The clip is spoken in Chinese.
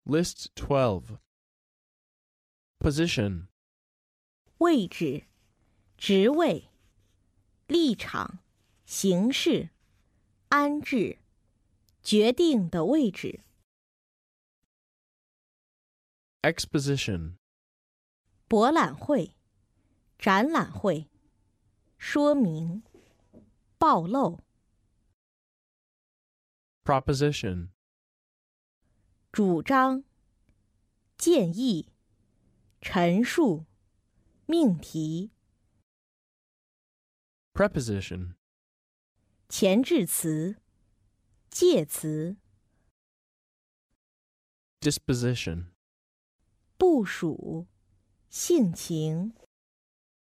List 12. Position, 位置、职位、立场、形式、安置、决定的位置。 exposition, 博览会、展览会、说明、暴露、 proposition, 主张、建议、陈述、命题、 preposition, 前置词、介词、 disposition. 部署、性情。